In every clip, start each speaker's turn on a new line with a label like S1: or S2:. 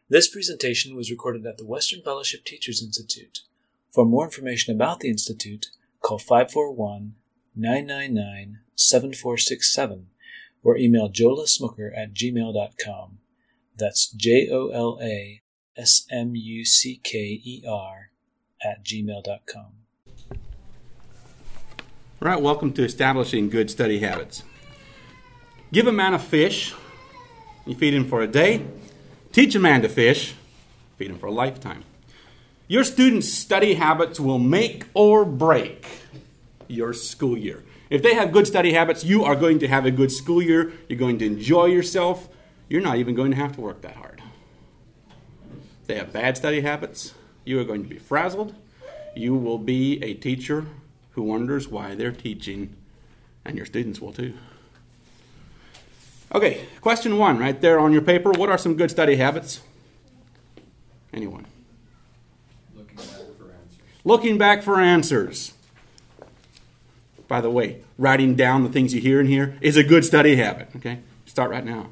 S1: This presentation was recorded at the Western Fellowship Teachers Institute. For more information about the Institute, call 541-999-7467 or email jolasmucker@gmail.com. That's JOLASMUCKER@gmail.com.
S2: All right, welcome to Establishing Good Study Habits. Give a man a fish, you feed him for a day. Teach a man to fish, feed him for a lifetime. Your students' study habits will make or break your school year. If they have good study habits, you are going to have a good school year. You're going to enjoy yourself. You're not even going to have to work that hard. If they have bad study habits, you are going to be frazzled. You will be a teacher who wonders why they're teaching, and your students will too. Okay, question 1 right there on your paper. What are some good study habits? Anyone?
S3: Looking back for answers.
S2: Looking back for answers. By the way, writing down the things you hear in here is a good study habit. Okay, start right now.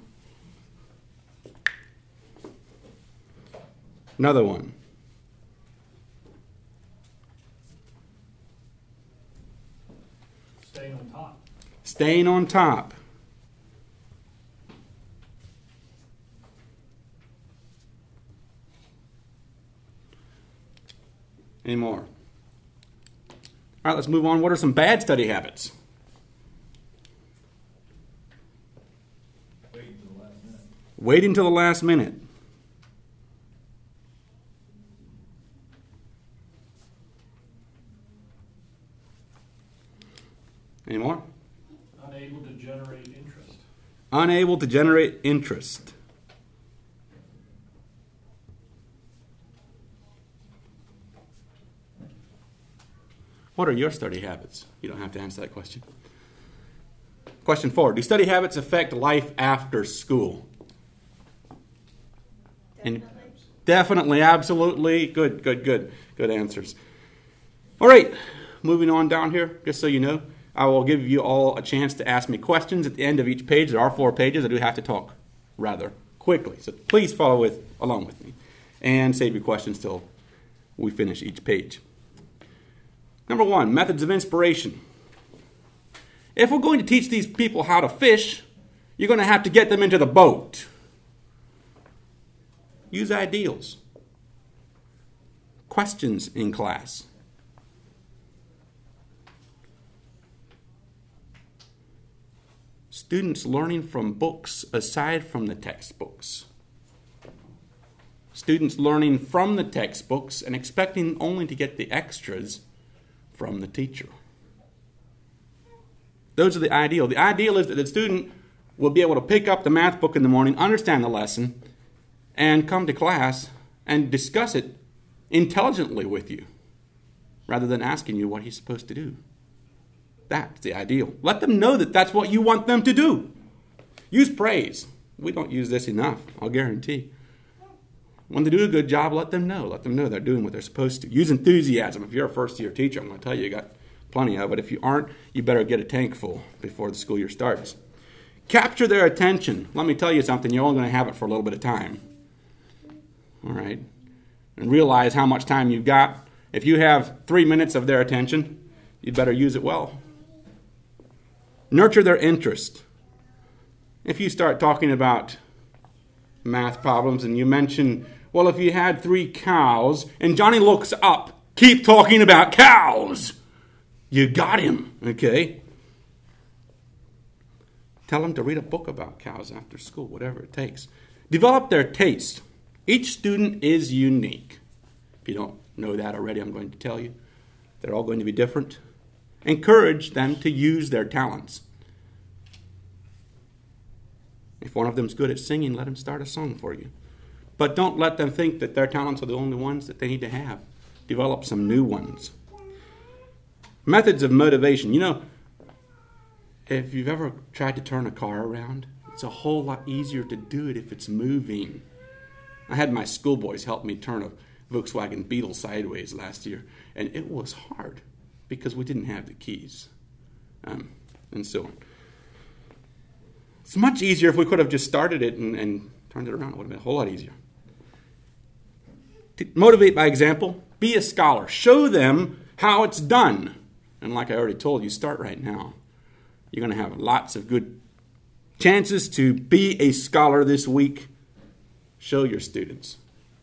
S2: Another one.
S3: Staying on top.
S2: Staying on top. Any more? All right, let's move on. What are some bad study habits?
S3: Waiting until the last minute.
S2: Waiting till the last minute. Any more?
S3: Unable to generate interest.
S2: Unable to generate interest. What are your study habits? You don't have to answer that question. Question 4. Do study habits affect life after school? Definitely, absolutely. Good answers. All right, moving on down here, just so you know, I will give you all a chance to ask me questions at the end of each page. There are 4 pages. I do have to talk rather quickly, so please follow along with me and save your questions till we finish each page. Number 1, methods of inspiration. If we're going to teach these people how to fish, you're going to have to get them into the boat. Use ideals. Questions in class. Students learning from books aside from the textbooks. Students learning from the textbooks and expecting only to get the extras from the teacher. Those are the ideal. The ideal is that the student will be able to pick up the math book in the morning, understand the lesson, and come to class and discuss it intelligently with you, rather than asking you what he's supposed to do. That's the ideal. Let them know that that's what you want them to do. Use praise. We don't use this enough, I'll guarantee. When they do a good job, let them know. Let them know they're doing what they're supposed to. Use enthusiasm. If you're a first-year teacher, I'm going to tell you, you got plenty of it. If you aren't, you better get a tank full before the school year starts. Capture their attention. Let me tell you something. You're only going to have it for a little bit of time. All right? And realize how much time you've got. If you have 3 minutes of their attention, you'd better use it well. Nurture their interest. If you start talking about math problems and you mention, well, if you had 3 cows, and Johnny looks up, keep talking about cows. You got him, okay? Tell them to read a book about cows after school, whatever it takes. Develop their taste. Each student is unique. If you don't know that already, I'm going to tell you. They're all going to be different. Encourage them to use their talents. If one of them's good at singing, let them start a song for you. But don't let them think that their talents are the only ones that they need to have. Develop some new ones. Methods of motivation. You know, if you've ever tried to turn a car around, it's a whole lot easier to do it if it's moving. I had my schoolboys help me turn a Volkswagen Beetle sideways last year, and it was hard because we didn't have the keys, and so on. It's much easier if we could have just started it and turned it around. It would have been a whole lot easier. Motivate by example. Be a scholar. Show them how it's done. And like I already told you, start right now. You're going to have lots of good chances to be a scholar this week. Show your students.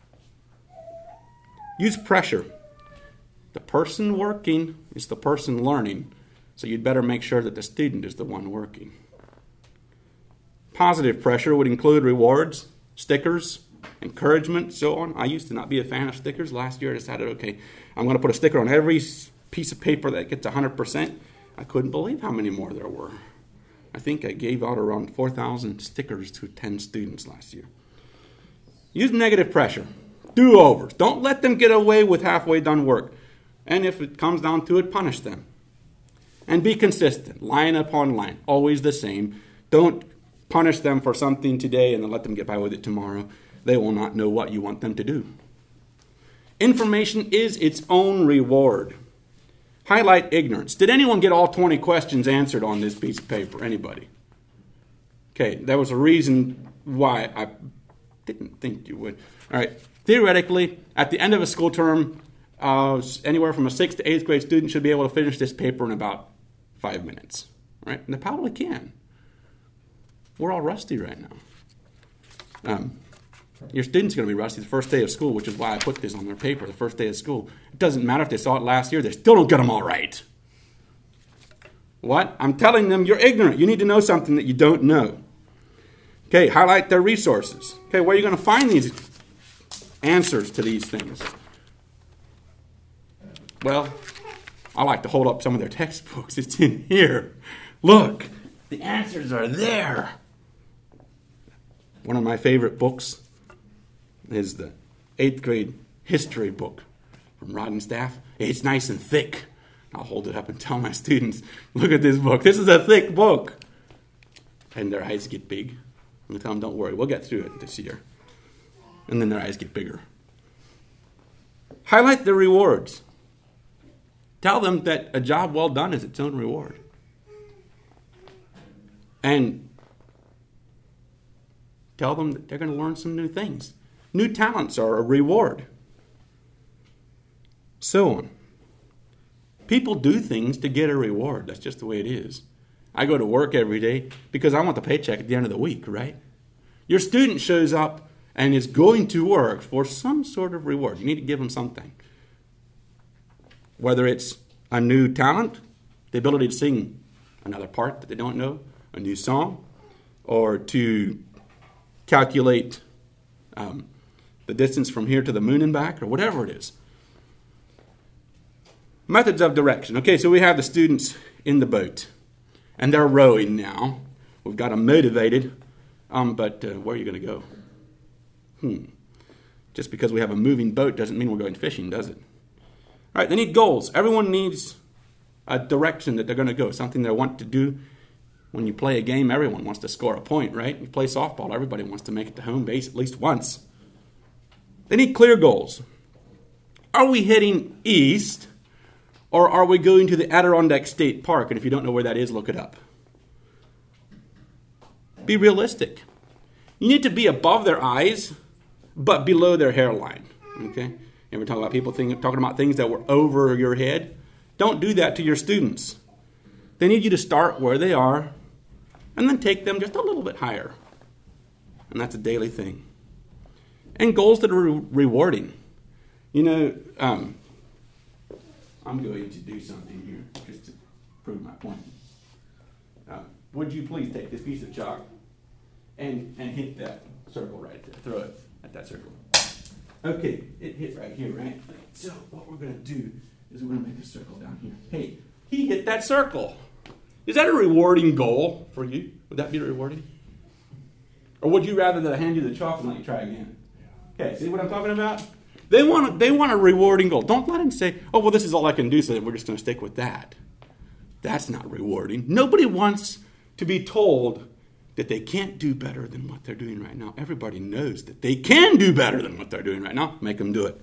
S2: Use pressure. The person working is the person learning, so you'd better make sure that the student is the one working. Positive pressure would include rewards, stickers, encouragement, so on. I used to not be a fan of stickers. Last year I decided, okay, I'm going to put a sticker on every piece of paper that gets 100%. I couldn't believe how many more there were. I think I gave out around 4,000 stickers to 10 students last year. Use negative pressure. Do-overs. Don't let them get away with halfway done work. And if it comes down to it, punish them. And be consistent. Line upon line. Always the same. Don't punish them for something today and then let them get by with it tomorrow. They will not know what you want them to do. Information is its own reward. Highlight ignorance. Did anyone get all 20 questions answered on this piece of paper? Anybody? Okay, there was a reason why I didn't think you would. All right, theoretically, at the end of a school term, anywhere from a 6th to 8th grade student should be able to finish this paper in about 5 minutes. Right? And they probably can. We're all rusty right now. Your students are going to be rusty the first day of school, which is why I put this on their paper, the first day of school. It doesn't matter if they saw it last year, they still don't get them all right. What? I'm telling them you're ignorant. You need to know something that you don't know. Okay, highlight their resources. Okay, where are you going to find these answers to these things? Well, I like to hold up some of their textbooks. It's in here. Look, the answers are there. One of my favorite books is the 8th grade history book from Rodenstaff. It's nice and thick. I'll hold it up and tell my students, look at this book. This is a thick book. And their eyes get big. I'm going to tell them, don't worry, we'll get through it this year. And then their eyes get bigger. Highlight the rewards. Tell them that a job well done is its own reward. And tell them that they're going to learn some new things. New talents are a reward. So on. People do things to get a reward. That's just the way it is. I go to work every day because I want the paycheck at the end of the week, right? Your student shows up and is going to work for some sort of reward. You need to give them something. Whether it's a new talent, the ability to sing another part that they don't know, a new song, or to calculate the distance from here to the moon and back, or whatever it is. Methods of direction. Okay, so we have the students in the boat, and they're rowing now. We've got them motivated, but where are you going to go? Just because we have a moving boat doesn't mean we're going fishing, does it? All right, they need goals. Everyone needs a direction that they're going to go, something they want to do. When you play a game, everyone wants to score a point, right? You play softball, everybody wants to make it to home base at least once. They need clear goals. Are we heading east, or are we going to the Adirondack State Park? And if you don't know where that is, look it up. Be realistic. You need to be above their eyes, but below their hairline. Okay? You ever talk about people talking about things that were over your head? Don't do that to your students. They need you to start where they are and then take them just a little bit higher. And that's a daily thing. And goals that are rewarding. You know, I'm going to do something here just to prove my point. Would you please take this piece of chalk and hit that circle right there. Throw it at that circle. Okay, it hit right here, right? So what we're going to do is we're going to make a circle down here. Hey, he hit that circle. Is that a rewarding goal for you? Would that be rewarding? Or would you rather that I hand you the chalk and let you try again? Okay, see what I'm talking about? They want a rewarding goal. Don't let them say, oh, well, this is all I can do, so we're just going to stick with that. That's not rewarding. Nobody wants to be told that they can't do better than what they're doing right now. Everybody knows that they can do better than what they're doing right now. Make them do it.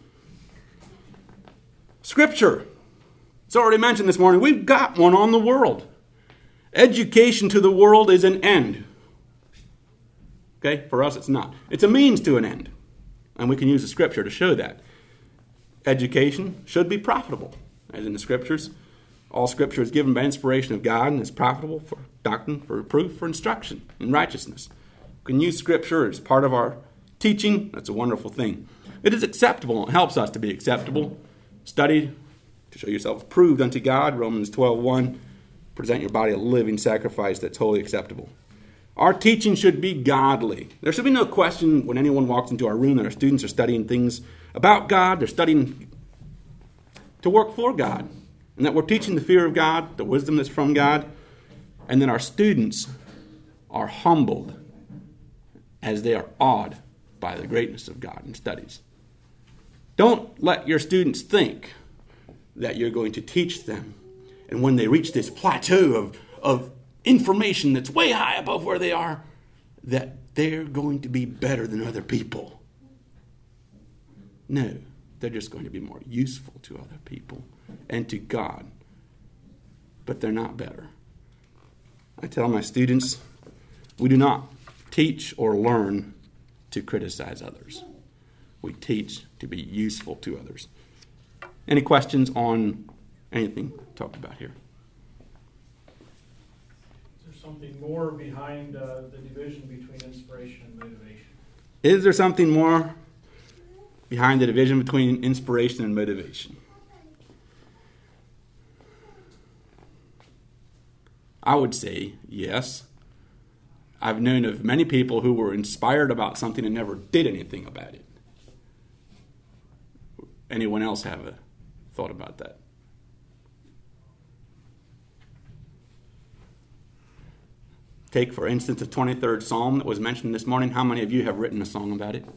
S2: Scripture. It's already mentioned this morning. We've got one on the world. Education to the world is an end. Okay? For us, it's not. It's a means to an end. And we can use the Scripture to show that. Education should be profitable, as in the Scriptures. All Scripture is given by inspiration of God and is profitable for doctrine, for reproof, for instruction in righteousness. We can use Scripture as part of our teaching. That's a wonderful thing. It is acceptable. It helps us to be acceptable. Study to show yourself approved unto God, Romans 12:1. Present your body a living sacrifice that's wholly acceptable. Our teaching should be godly. There should be no question when anyone walks into our room that our students are studying things about God. They're studying to work for God. And that we're teaching the fear of God, the wisdom that's from God. And then our students are humbled as they are awed by the greatness of God in studies. Don't let your students think that you're going to teach them. And when they reach this plateau of information that's way high above where they are, that they're going to be better than other people. No, they're just going to be more useful to other people and to God. But they're not better. I tell my students, we do not teach or learn to criticize others. We teach to be useful to others. Any questions on anything talked about here?
S3: Is there something more behind the division between inspiration and motivation?
S2: Is there something more behind the division between inspiration and motivation? I would say yes. I've known of many people who were inspired about something and never did anything about it. Anyone else have a thought about that? Take, for instance, the 23rd Psalm that was mentioned this morning. How many of you have written a song about it?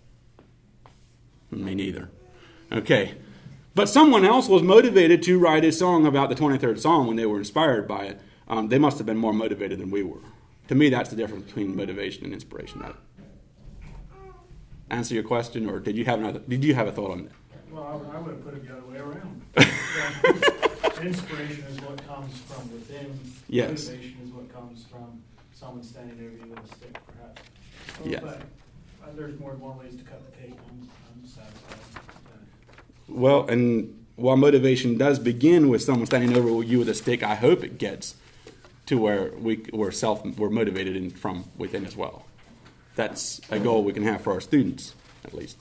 S2: Me neither. Okay. But someone else was motivated to write a song about the 23rd Psalm when they were inspired by it. They must have been more motivated than we were. To me, that's the difference between motivation and inspiration. That answer your question, or did you have a thought on that?
S3: Well, I would have put it the other way around. Inspiration is what comes from within.
S2: Yes.
S3: Motivation is what comes from someone standing over you with a stick, perhaps.
S2: Yes.
S3: But there's more than one ways to cut the cake. I'm satisfied with that.
S2: Well, and while motivation does begin with someone standing over you with a stick, I hope it gets to where we're motivated from within as well. That's a goal we can have for our students, at least.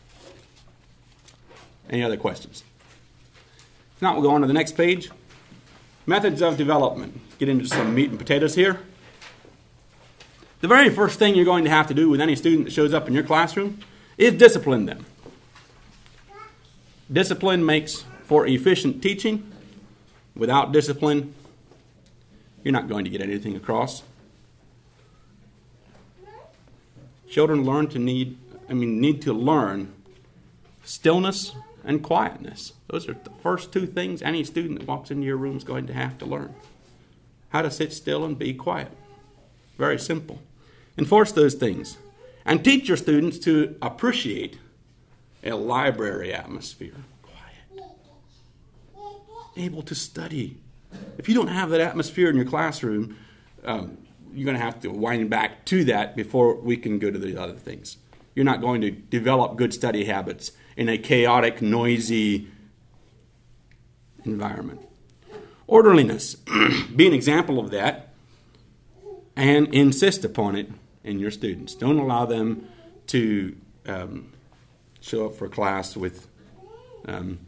S2: Any other questions? If not, we'll go on to the next page. Methods of development. Get into some meat and potatoes here. The very first thing you're going to have to do with any student that shows up in your classroom is discipline them. Discipline makes for efficient teaching. Without discipline, you're not going to get anything across. Children need to learn stillness and quietness. Those are the first two things any student that walks into your room is going to have to learn. How to sit still and be quiet. Very simple. Enforce those things. And teach your students to appreciate a library atmosphere. Quiet. Able to study. If you don't have that atmosphere in your classroom, you're going to have to wind back to that before we can go to the other things. You're not going to develop good study habits in a chaotic, noisy environment. Orderliness. Be an example of that and insist upon it in your students. Don't allow them to show up for class with the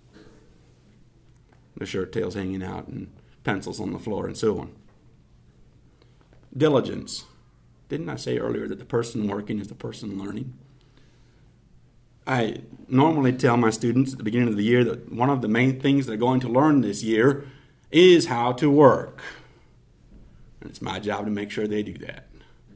S2: shirt tails hanging out and pencils on the floor and so on. Diligence. Didn't I say earlier that the person working is the person learning? I normally tell my students at the beginning of the year that one of the main things they're going to learn this year is how to work. And it's my job to make sure they do that.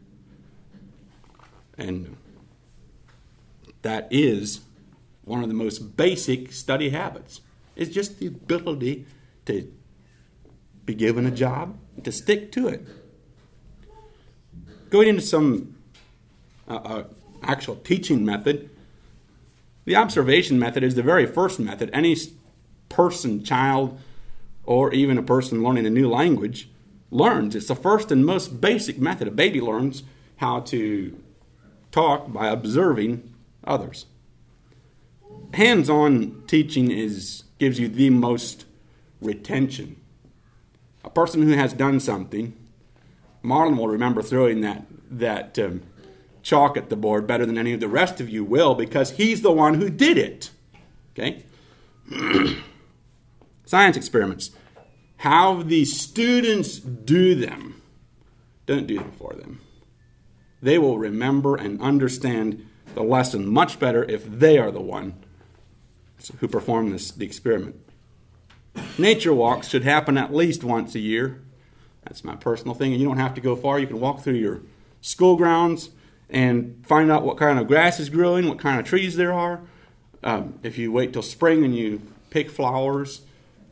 S2: And that is one of the most basic study habits. It's just the ability to be given a job and to stick to it. Going into some actual teaching method, the observation method is the very first method any person, child, or even a person learning a new language learns. It's the first and most basic method. A baby learns how to talk by observing others. Hands-on teaching gives you the most retention. A person who has done something, Marlon will remember throwing that chalk at the board better than any of the rest of you will, because he's the one who did it. Okay? Science experiments. Have the students do them. Don't do them for them. They will remember and understand the lesson much better if they are the one who performed the experiment. Nature walks should happen at least once a year. That's my personal thing, and you don't have to go far. You can walk through your school grounds and find out what kind of grass is growing, what kind of trees there are. If you wait till spring and you pick flowers,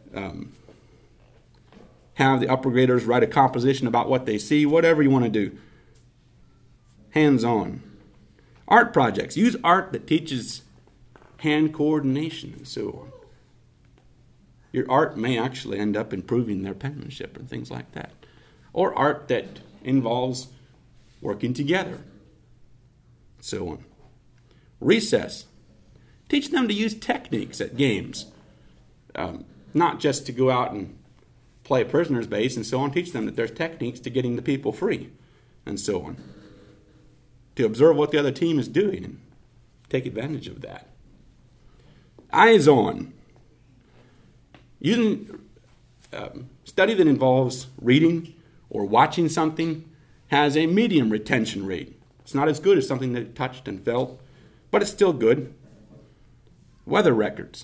S2: have the upper graders write a composition about what they see, whatever you want to do. Hands-on. Art projects. Use art that teaches hand coordination and so on. Your art may actually end up improving their penmanship and things like that. Or art that involves working together. So on. Recess. Teach them to use techniques at games. Not just to go out and play prisoner's base and so on. Teach them that there's techniques to getting the people free and so on. To observe what the other team is doing and take advantage of that. Eyes on. Using study that involves reading or watching something has a medium retention rate. It's not as good as something that touched and felt, but it's still good. Weather records.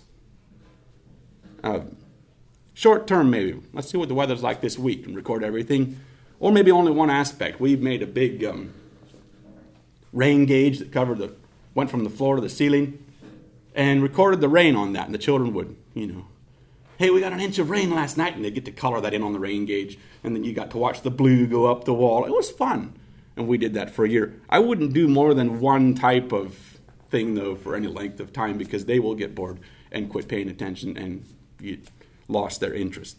S2: Short term, maybe. Let's see what the weather's like this week and record everything. Or maybe only one aspect. We've made a big rain gauge that went from the floor to the ceiling and recorded the rain on that. And the children would, hey, we got an inch of rain last night. And they'd get to color that in on the rain gauge. And then you got to watch the blue go up the wall. It was fun. And we did that for a year. I wouldn't do more than one type of thing, though, for any length of time, because they will get bored and quit paying attention and you lost their interest.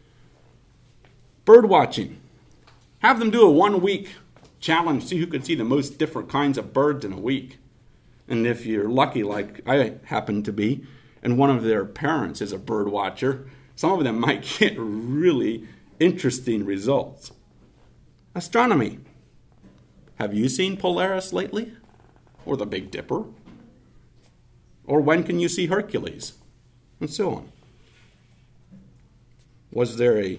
S2: Bird watching. Have them do a 1-week challenge. See who can see the most different kinds of birds in a week. And if you're lucky, like I happen to be, and one of their parents is a bird watcher, some of them might get really interesting results. Astronomy. Have you seen Polaris lately? Or the Big Dipper? Or when can you see Hercules? And so on. Was there a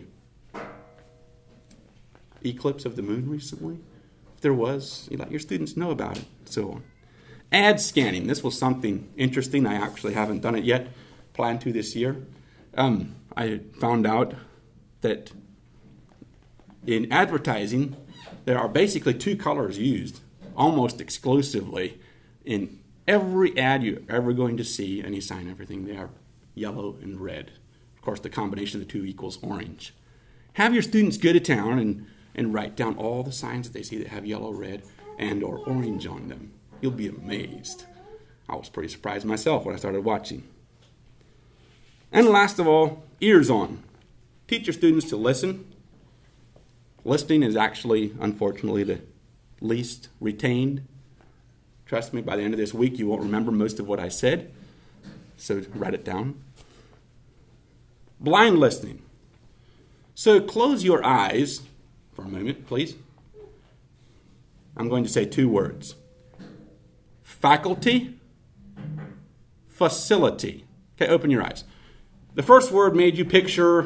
S2: eclipse of the moon recently? If there was, you let your students know about it, and so on. Ad scanning. This was something interesting. I actually haven't done it yet. Plan to this year. I found out that in advertising, there are basically 2 colors used almost exclusively in every ad you're ever going to see, any sign, everything. They are yellow and red. Of course, the combination of the 2 equals orange. Have your students go to town and write down all the signs that they see that have yellow, red, and or orange on them. You'll be amazed. I was pretty surprised myself when I started watching. And last of all, ears on. Teach your students to listen. Listening is actually, unfortunately, the least retained. Trust me, by the end of this week, you won't remember most of what I said. So write it down. Blind listening. So close your eyes for a moment, please. I'm going to say 2 words. Faculty, facility. Okay, open your eyes. The first word made you picture...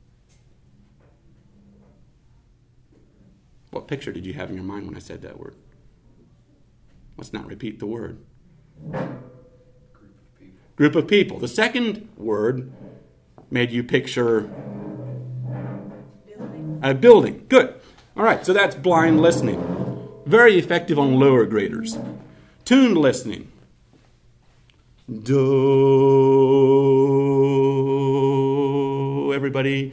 S2: What picture did you have in your mind when I said that word? Let's not repeat the word. Group of people. The second word made you picture a building. Good. All right, so that's blind listening. Very effective on lower graders. Tuned listening. Do. Everybody.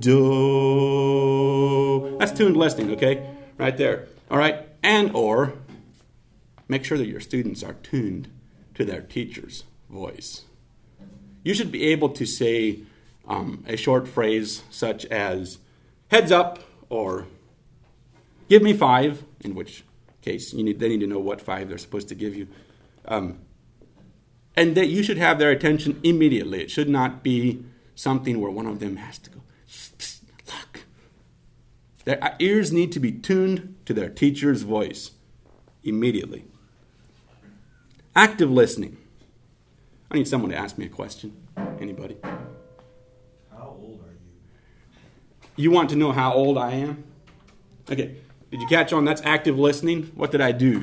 S2: Do. That's tuned listening, okay? Right there. All right. And or make sure that your students are tuned to their teacher's voice. You should be able to say a short phrase such as heads up or give me 5, in which case they need to know what 5 they're supposed to give you. And that you should have their attention immediately. It should not be something where one of them has to go, psst, look. Their ears need to be tuned to their teacher's voice immediately. Active listening. I need someone to ask me a question. Anybody?
S4: How old are you?
S2: You want to know how old I am? Okay. Did you catch on? That's active listening. What did I do?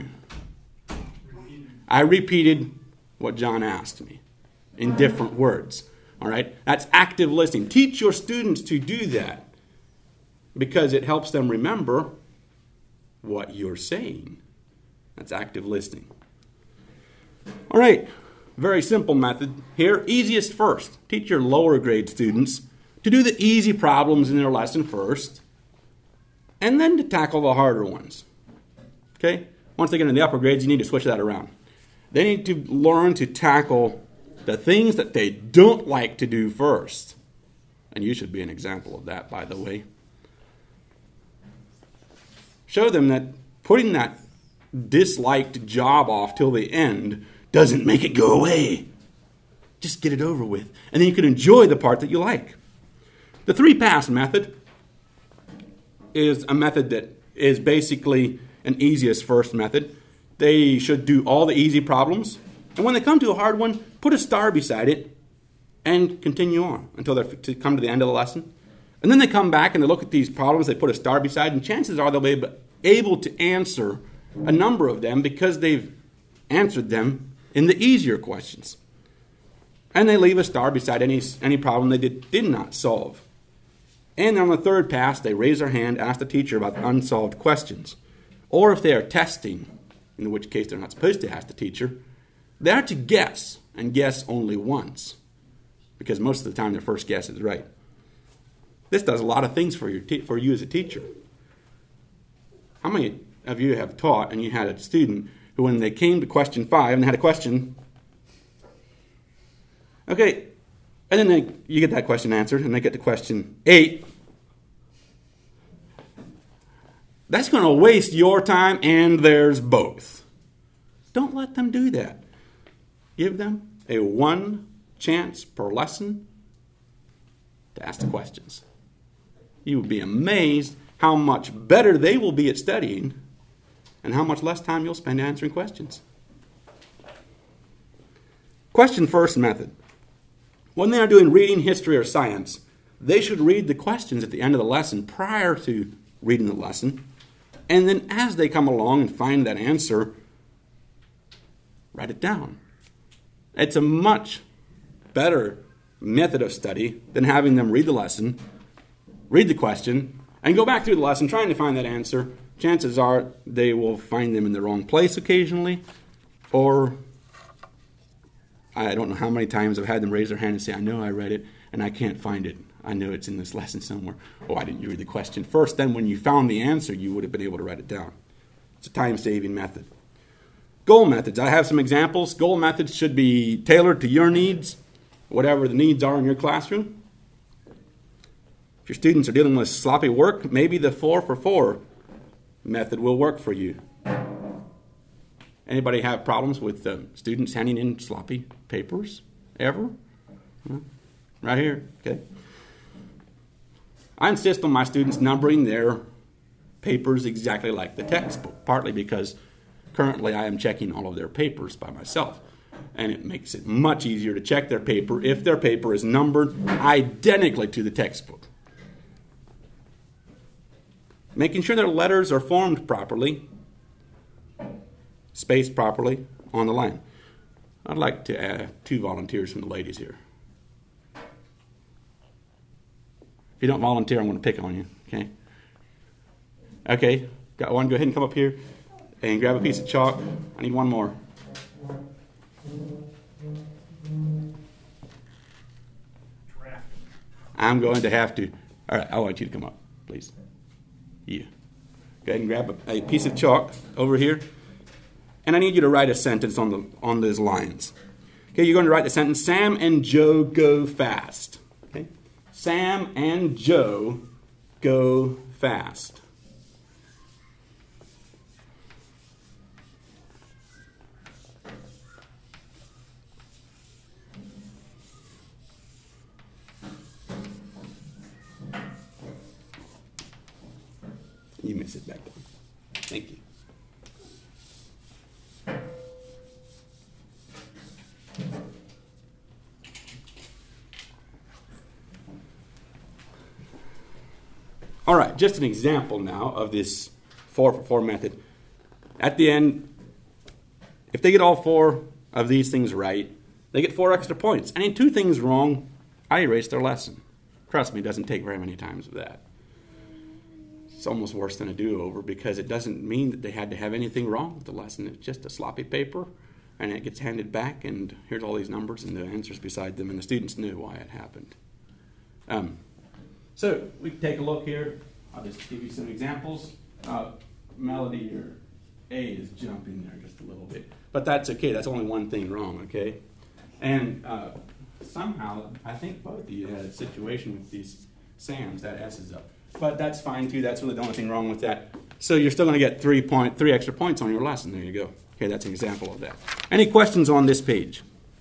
S2: I repeated what John asked me in different words. All right? That's active listening. Teach your students to do that because it helps them remember what you're saying. That's active listening. All right. Very simple method here. Easiest first. Teach your lower grade students to do the easy problems in their lesson first, and then to tackle the harder ones. Okay? Once they get in the upper grades, you need to switch that around. They need to learn to tackle the things that they don't like to do first. And you should be an example of that, by the way. Show them that putting that disliked job off till the end doesn't make it go away. Just get it over with. And then you can enjoy the part that you like. The 3-pass method is a method that is basically an easiest first method. They should do all the easy problems. And when they come to a hard one, put a star beside it and continue on until they come to the end of the lesson. And then they come back and they look at these problems they put a star beside, and chances are they'll be able to answer a number of them because they've answered them in the easier questions. And they leave a star beside any problem they did not solve. And on the 3rd pass, they raise their hand, ask the teacher about the unsolved questions. Or if they are testing, in which case they're not supposed to ask the teacher, they're to guess, and guess only once. Because most of the time their first guess is right. This does a lot of things for you as a teacher. How many of you have taught and you had a student who, when they came to question 5 and had a question, okay, and then you get that question answered, and they get to question 8. That's going to waste your time and theirs both. Don't let them do that. Give them a 1 chance per lesson to ask the questions. You would be amazed how much better they will be at studying and how much less time you'll spend answering questions. Question first method. When they are doing reading, history, or science, they should read the questions at the end of the lesson prior to reading the lesson. And then as they come along and find that answer, write it down. It's a much better method of study than having them read the lesson, read the question, and go back through the lesson trying to find that answer. Chances are they will find them in the wrong place occasionally, or I don't know how many times I've had them raise their hand and say, I know I read it, and I can't find it. I know it's in this lesson somewhere. Oh, why didn't you read the question first? Then when you found the answer, you would have been able to write it down. It's a time-saving method. Goal methods. I have some examples. Goal methods should be tailored to your needs, whatever the needs are in your classroom. If your students are dealing with sloppy work, maybe the 4 for 4 method will work for you. Anybody have problems with students handing in sloppy papers ever? Right here, okay. I insist on my students numbering their papers exactly like the textbook, partly because currently I am checking all of their papers by myself. And it makes it much easier to check their paper if their paper is numbered identically to the textbook. Making sure their letters are formed properly, spaced properly on the line. I'd like to add 2 volunteers from the ladies here. If you don't volunteer, I'm going to pick on you, okay? Okay, got one. Go ahead and come up here and grab a piece of chalk. I need one more. I'm going to have to. All right, I want you to come up, please. You. Go ahead and grab a piece of chalk over here. And I need you to write a sentence on those lines. Okay, you're going to write the sentence, Sam and Joe go fast. Okay? Sam and Joe go fast. You may sit back down. Thank you. All right, just an example now of this 4-for-4 method. At the end, if they get all 4 of these things right, they get 4 extra points. Any 2 things wrong, I erase their lesson. Trust me, it doesn't take very many times of that. It's almost worse than a do-over because it doesn't mean that they had to have anything wrong with the lesson. It's just a sloppy paper, and it gets handed back, and here's all these numbers and the answers beside them, and the students knew why it happened. So we can take a look here. I'll just give you some examples. Melody or A is jumping there just a little bit. But that's okay. That's only one thing wrong, okay? And somehow, I think both of you had a situation with these Sams. That S is up. But that's fine, too. That's really the only thing wrong with that. So you're still going to get 3 extra points on your lesson. There you go. Okay, that's an example of that. Any questions on this page?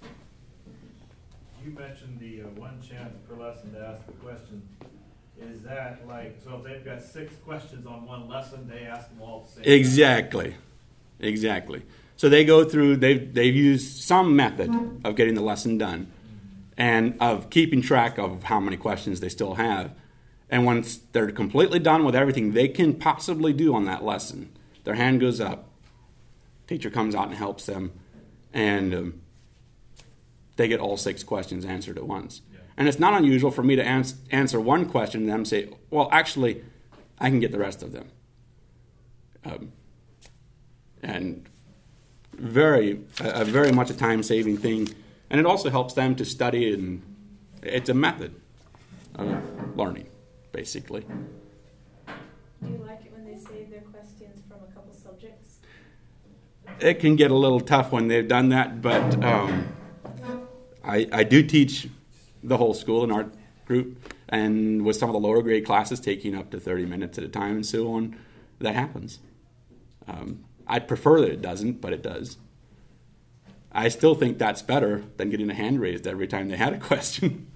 S4: You mentioned the 1 chance per lesson to ask a question. Is that like, so if they've got 6 questions on one lesson, they ask them all at the same time? Exactly. So they go through, they've used some method of getting the lesson done and of keeping track of how many questions they still have. And once they're completely done with everything they can possibly do on that lesson, their hand goes up, teacher comes out and helps them, and they get all 6 questions answered at once. Yeah. And it's not unusual for me to answer one question and them say, well, actually, I can get the rest of them. And very much a time-saving thing. And it also helps them to study, and it's a method of learning, basically.
S5: Do you like it when they save their questions from a couple subjects?
S2: It can get a little tough when they've done that, but I do teach the whole school in art group, and with some of the lower grade classes taking up to 30 minutes at a time and so on, that happens. I'd prefer that it doesn't, but it does. I still think that's better than getting a hand raised every time they had a question.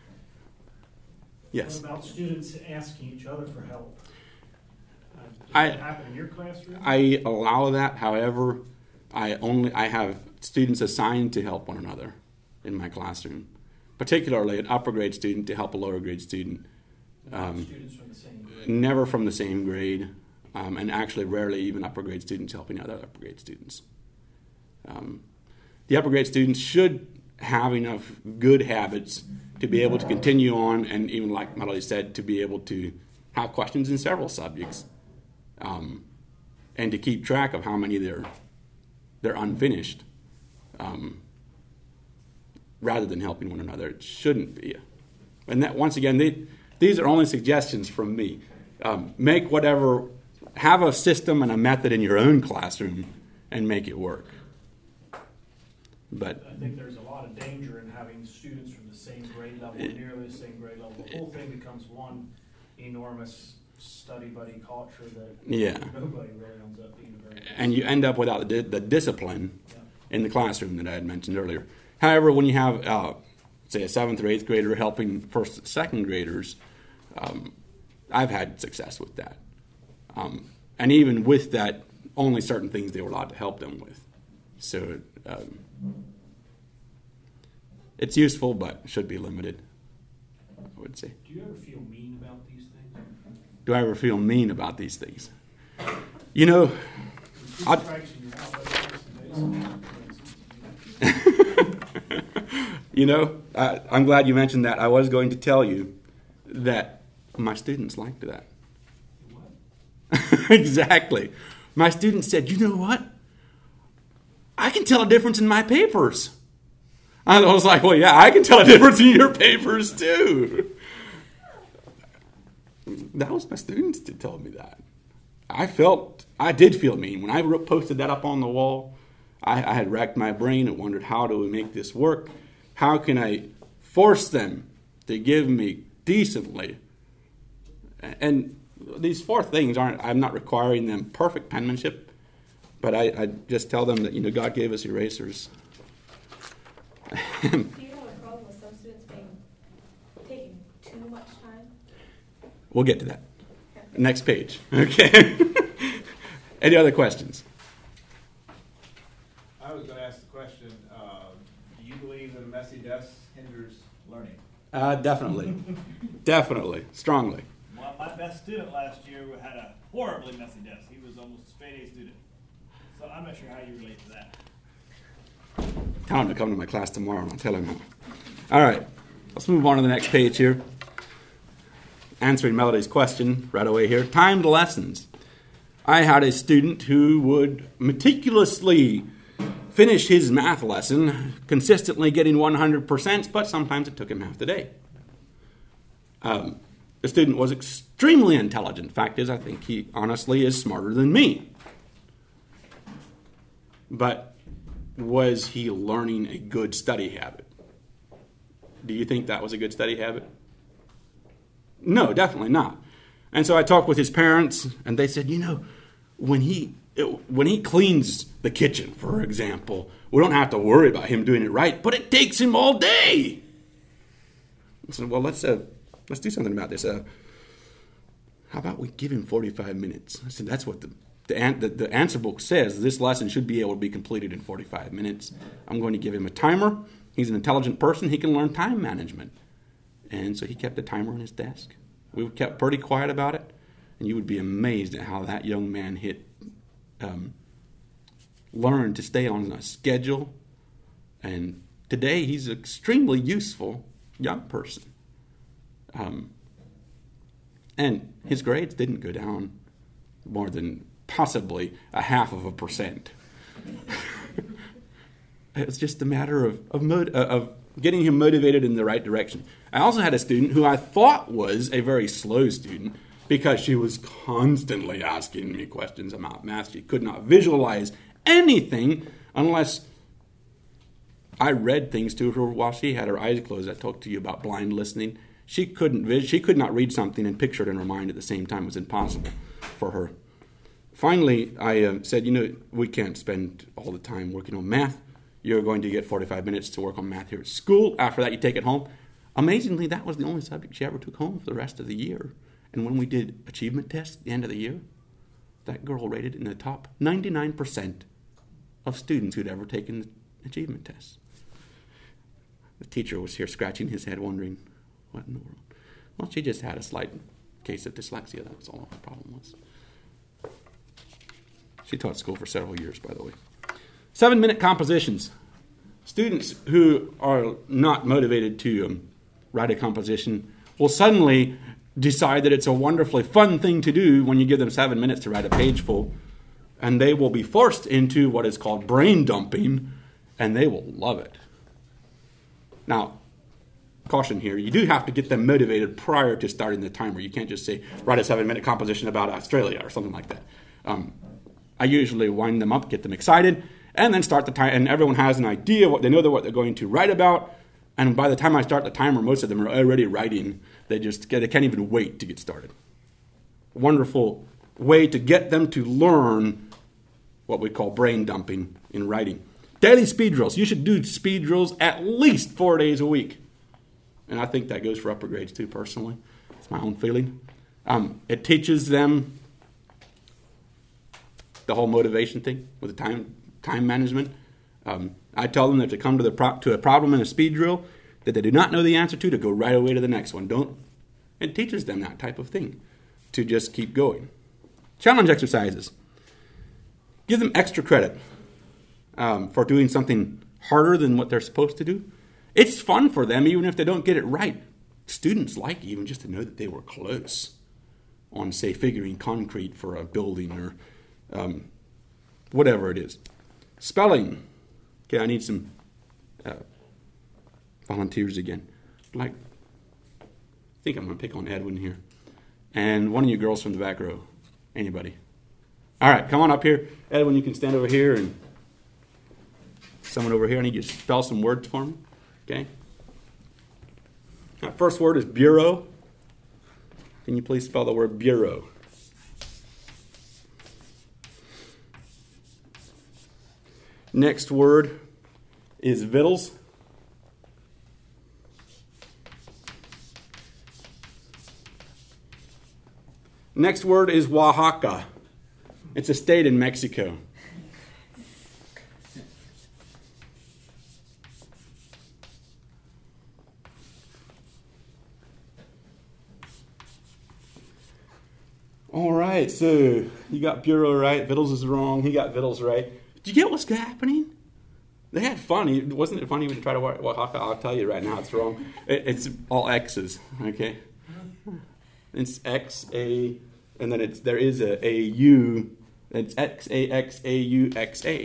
S2: Yes?
S3: What about students asking each other for help? Does
S2: I
S3: that happen in your classroom?
S2: I allow that. However, I have students assigned to help one another in my classroom, particularly an upper grade student to help a lower grade student.
S3: Students from the same grade?
S2: Never from the same grade, and actually rarely even upper grade students helping other upper grade students. The upper grade students should have enough good habits to be able to continue on, and even like Melody said, to be able to have questions in several subjects, and to keep track of how many they're unfinished, rather than helping one another. It shouldn't be. And that, once again, these are only suggestions from me. Have a system and a method in your own classroom and make it work. But
S3: I think there's a lot of danger in having students from the same grade level, nearly the same grade level. The whole thing becomes one enormous study buddy culture that nobody really ends up being very good.
S2: And you end up without the discipline in the classroom that I had mentioned earlier. However, when you have, say, a 7th or 8th grader helping 1st and 2nd graders, I've had success with that. And even with that, only certain things they were allowed to help them with. So it's useful, but should be limited, I would say.
S3: Do you ever feel mean about these things?
S2: Do I ever feel mean about these things? You know, I'm glad you mentioned that. I was going to tell you that my students liked that. What? Exactly. My students said, you know what? I can tell a difference in my papers. I was like, well, yeah, I can tell a difference in your papers too. That was my students that told me that. I did feel mean. When I posted that up on the wall, I had racked my brain and wondered, how do we make this work? How can I force them to give me decently? And these 4 things I'm not requiring them perfect penmanship, but I just tell them that, God gave us erasers.
S5: Do you have a problem with some students taking too much time?
S2: We'll get to that. Next page. Okay. Any other questions?
S6: I was going to ask the question, do you believe that a messy desk hinders learning?
S2: Definitely. Definitely. Strongly.
S7: Well, my best student last year had a horribly messy desk. He was almost a straight A student. So I'm not sure how you relate to that.
S2: Tell him to come to my class tomorrow and I'll tell him how. All right. Let's move on to the next page here. Answering Melody's question right away here. Timed lessons. I had a student who would meticulously finish his math lesson, consistently getting 100%, but sometimes it took him half the day. The student was extremely intelligent. Fact is, I think he honestly is smarter than me. But was he learning a good study habit? Do you think that was a good study habit? No, definitely not. And so I talked with his parents, and they said, when he cleans the kitchen, for example, we don't have to worry about him doing it right, but it takes him all day. I said, well, let's do something about this. How about we give him 45 minutes? I said, that's what the answer book says. This lesson should be able to be completed in 45 minutes. I'm going to give him a timer. He's an intelligent person. He can learn time management. And so he kept a timer on his desk. We kept pretty quiet about it. And you would be amazed at how that young man learned to stay on a schedule. And today he's an extremely useful young person. And his grades didn't go down more than possibly 0.5%. It's just a matter of getting him motivated in the right direction. I also had a student who I thought was a very slow student because she was constantly asking me questions about math. She could not visualize anything unless I read things to her while she had her eyes closed. I talked to you about blind listening. She could not read something and picture it in her mind at the same time. It was impossible for her. Finally, I said, we can't spend all the time working on math. You're going to get 45 minutes to work on math here at school. After that, you take it home. Amazingly, that was the only subject she ever took home for the rest of the year. And when we did achievement tests at the end of the year, that girl rated in the top 99% of students who'd ever taken the achievement tests. The teacher was here scratching his head, wondering, what in the world? Well, she just had a slight case of dyslexia. That was all the problem was. She taught school for several years, by the way. 7-minute compositions. Students who are not motivated to write a composition will suddenly decide that it's a wonderfully fun thing to do when you give them 7 minutes to write a page full. And they will be forced into what is called brain dumping, and they will love it. Now, caution here, you do have to get them motivated prior to starting the timer. You can't just say, write a 7-minute composition about Australia or something like that. I usually wind them up, get them excited, and then start the time. And everyone has an idea, what they're going to write about. And by the time I start the timer, most of them are already writing. They can't even wait to get started. Wonderful way to get them to learn what we call brain dumping in writing. Daily speed drills. You should do speed drills at least 4 days a week. And I think that goes for upper grades too, personally. It's my own feeling. It teaches them the whole motivation thing with the time management. I tell them that if they come to a problem in a speed drill that they do not know the answer to go right away to the next one. It teaches them that type of thing, to just keep going. Challenge exercises. Give them extra credit for doing something harder than what they're supposed to do. It's fun for them, even if they don't get it right. Students like even just to know that they were close on, say, figuring concrete for a building or whatever it is. Spelling. Okay, I need some volunteers again. I think I'm going to pick on Edwin here. And one of you girls from the back row. Anybody? All right, come on up here. Edwin, you can stand over here, and someone over here. I need you to spell some words for me. Okay? That first word is bureau. Can you please spell the word bureau? Next word is victuals. Next word is Oaxaca. It's a state in Mexico. All right, so you got bureau right. Vittles is wrong. He got vittles right. Did you get what's happening? They had fun. Wasn't it funny when you try to Oaxaca? I'll tell you right now, it's wrong. It's all X's, okay? It's X, A, and then there is a U. It's X, A, X, A, U, X, A.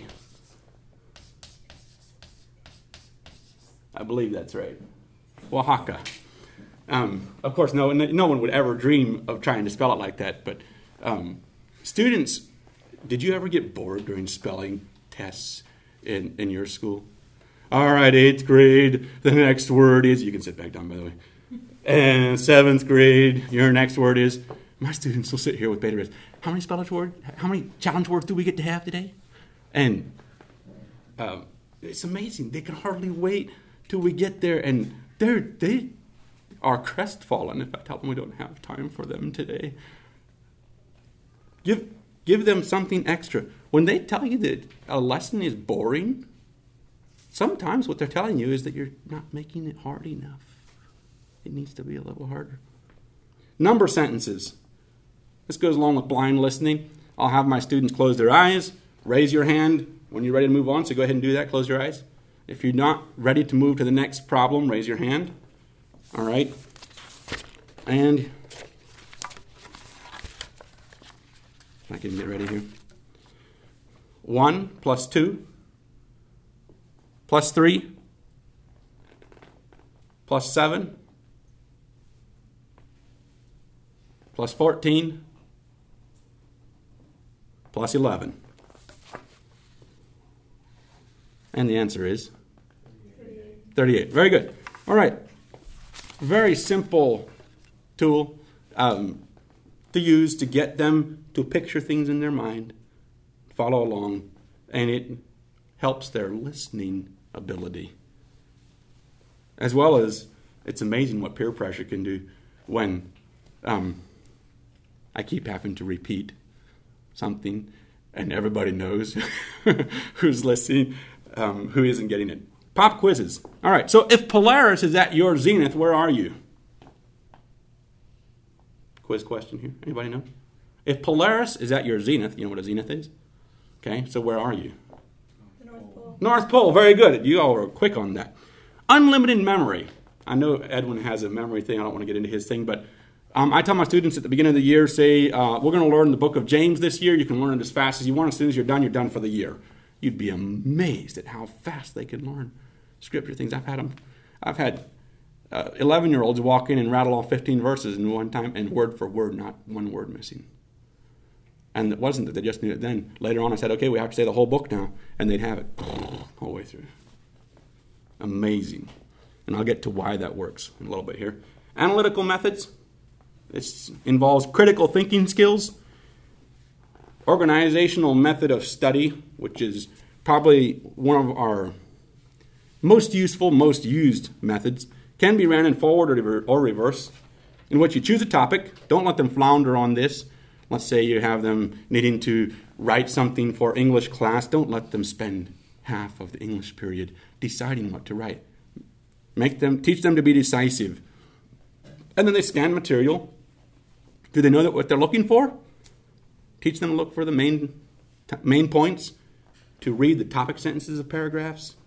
S2: I believe that's right. Oaxaca. Of course, no one would ever dream of trying to spell it like that. But students, did you ever get bored during spelling tests in your school? All right, 8th grade, the next word is, you can sit back down, by the way. And 7th grade, your next word is, my students will sit here with beta rays. How many challenge words do we get to have today? And it's amazing. They can hardly wait till we get there, and they are crestfallen if I tell them we don't have time for them today. Give them something extra. When they tell you that a lesson is boring, sometimes what they're telling you is that you're not making it hard enough. It needs to be a little harder. Number sentences. This goes along with blind listening. I'll have my students close their eyes, raise your hand when you're ready to move on, so go ahead and do that. Close your eyes. If you're not ready to move to the next problem, raise your hand. All right. And I can get ready here. 1 plus 2 plus 3 plus 7 plus 14 plus 11. And the answer is 38. Very good. All right. Very simple tool to use to get them to picture things in their mind, follow along, and it helps their listening ability. As well as, it's amazing what peer pressure can do when I keep having to repeat something and everybody knows who's listening, who isn't getting it. Pop quizzes. All right, so if Polaris is at your zenith, where are you? Quiz question here. Anybody know? If Polaris is at your zenith, you know what a zenith is? Okay, so where are you?
S5: The North Pole.
S2: North Pole, very good. You all were quick on that. Unlimited memory. I know Edwin has a memory thing. I don't want to get into his thing, but I tell my students at the beginning of the year, say, we're going to learn the book of James this year. You can learn it as fast as you want. As soon as you're done for the year. You'd be amazed at how fast they can learn scripture things. I've had 11-year-olds walk in and rattle off 15 verses in one time, and word for word, not one word missing. And it wasn't that they just knew it then. Later on I said, okay, we have to say the whole book now. And they'd have it all the way through. Amazing. And I'll get to why that works in a little bit here. Analytical methods. This involves critical thinking skills. Organizational method of study, which is probably one of our most useful, most used methods, can be ran in forward or reverse, in which you choose a topic. Don't let them flounder on this. Let's say you have them needing to write something for English class. Don't let them spend half of the English period deciding what to write. Teach them to be decisive. And then they scan material. Do they know what they're looking for? Teach them to look for the main points, to read the topic sentences of paragraphs,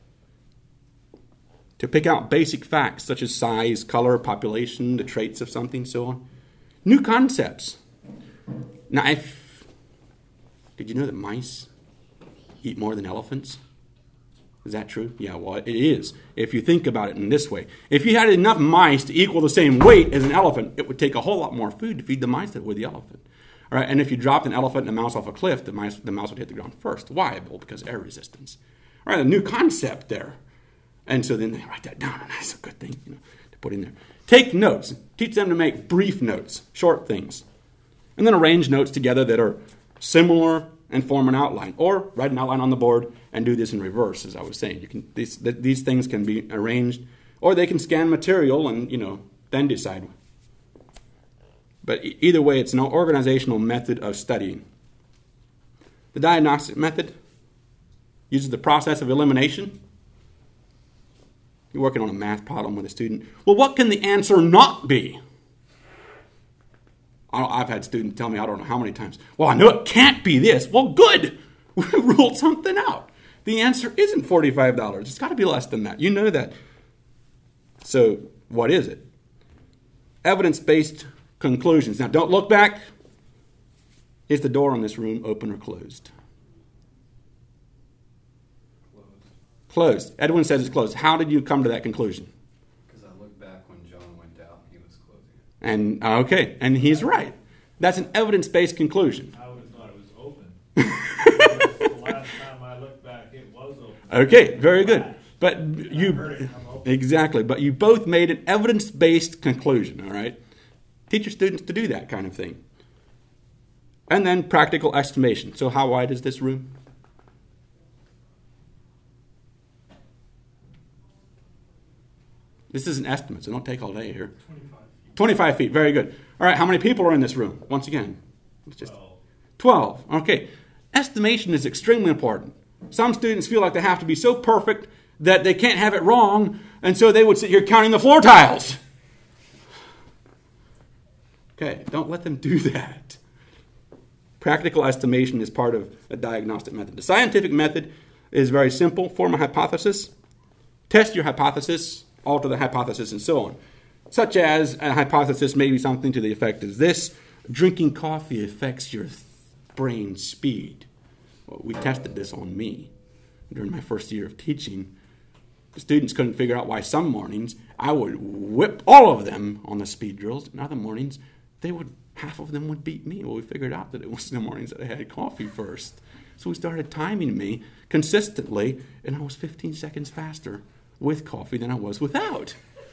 S2: to pick out basic facts such as size, color, population, the traits of something, so on. New concepts. Now, did you know that mice eat more than elephants? Is that true? Yeah, well, it is. If you think about it in this way. If you had enough mice to equal the same weight as an elephant, it would take a whole lot more food to feed the mice than would the elephant. All right, and if you dropped an elephant and a mouse off a cliff, the mouse would hit the ground first. Why? Well, because air resistance. All right, a new concept there. And so then they write that down, and that's a good thing to put in there. Take notes. Teach them to make brief notes, short things. And then arrange notes together that are similar and form an outline. Or write an outline on the board and do this in reverse, as I was saying. These things can be arranged, or they can scan material and, then decide. But either way, it's an organizational method of studying. The diagnostic method uses the process of elimination. You're working on a math problem with a student. Well, what can the answer not be? I've had students tell me, I don't know how many times, well, I know it can't be this. Well, good. We ruled something out. The answer isn't $45. It's got to be less than that. You know that. So what is it? Evidence-based conclusions. Now, don't look back. Is the door in this room open or closed? Closed. Edwin says it's closed. How did you come to that conclusion?
S8: Because I looked back when John went out, he was closing it.
S2: And okay, and he's right. That's an evidence-based conclusion.
S6: I would have thought it was open. The last time I looked back, it was open.
S2: Okay, very good. But you exactly. But you both made an evidence-based conclusion. All right. Teach your students to do that kind of thing. And then practical estimation. So how wide is this room? This is an estimate, so don't take all day here. 25 feet, very good. All right, how many people are in this room? Once again, it's just 12. Okay, estimation is extremely important. Some students feel like they have to be so perfect that they can't have it wrong, and so they would sit here counting the floor tiles. Okay, don't let them do that. Practical estimation is part of a diagnostic method. The scientific method is very simple. Form a hypothesis, test your hypothesis, alter the hypothesis, and so on. Such as a hypothesis may be something to the effect of this: drinking coffee affects your brain speed. Well, we tested this on me during my first year of teaching. The students couldn't figure out why some mornings I would whip all of them on the speed drills, and other mornings half of them would beat me. Well, we figured out that it was the mornings that I had coffee first. So we started timing me consistently, and I was 15 seconds faster with coffee than I was without.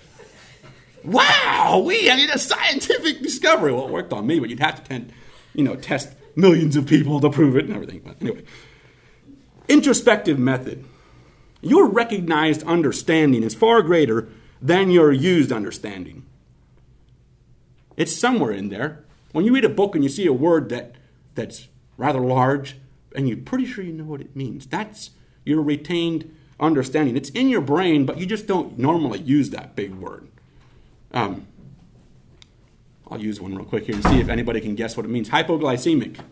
S2: Wow! I mean, a scientific discovery. Well, it worked on me, but you'd have to test millions of people to prove it and everything. But anyway, introspective method. Your recognized understanding is far greater than your used understanding. It's somewhere in there. When you read a book and you see a word that's rather large, and you're pretty sure you know what it means, that's your retained understanding. It's in your brain, but you just don't normally use that big word. I'll use one real quick here and see if anybody can guess what it means. Hypoglycemic. Do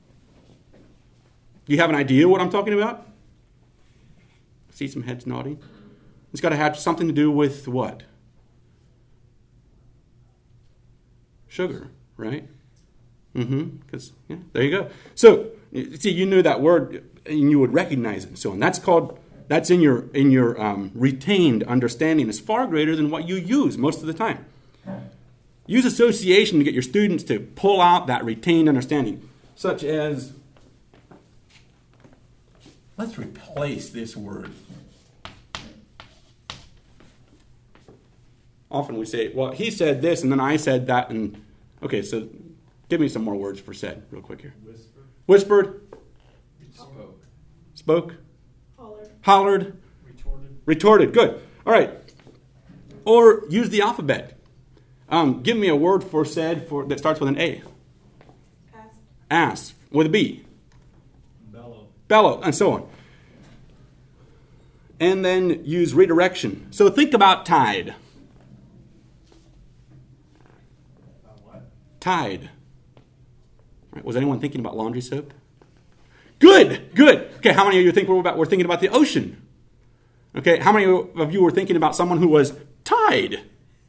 S2: you have an idea what I'm talking about? See some heads nodding. It's got to have something to do with what? Sugar, right? Because there you go. So see, you knew that word and you would recognize it and so on. That's in your retained understanding. Is far greater than what you use most of the time. Use association to get your students to pull out that retained understanding, such as, let's replace this word. Often we say, well, he said this and then I said that. And okay, so give me some more words for said real quick here. Whispered. Spoke. Hollered. Retorted. Good. All right. Or use the alphabet. Give me a word for said that starts with an A. Asked. With a B. Bellow. And so on. And then use redirection. So think about tide. Tide. Right, was anyone thinking about laundry soap? Good. Okay, how many of you think we're thinking about the ocean? Okay, how many of you were thinking about someone who was tied?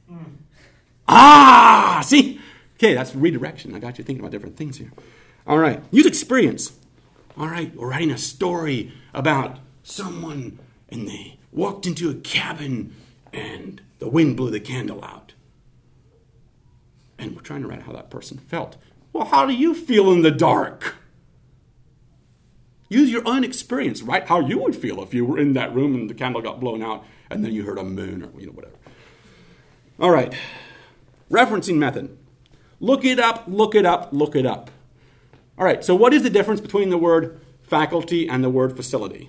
S2: See? Okay, that's redirection. I got you thinking about different things here. All right, use experience. All right, we're writing a story about someone and they walked into a cabin and the wind blew the candle out. And we're trying to write how that person felt. Well, how do you feel in the dark? Use your own experience. Write how you would feel if you were in that room and the candle got blown out and then you heard a moon or whatever. All right. Referencing method. Look it up. All right, so what is the difference between the word faculty and the word facility?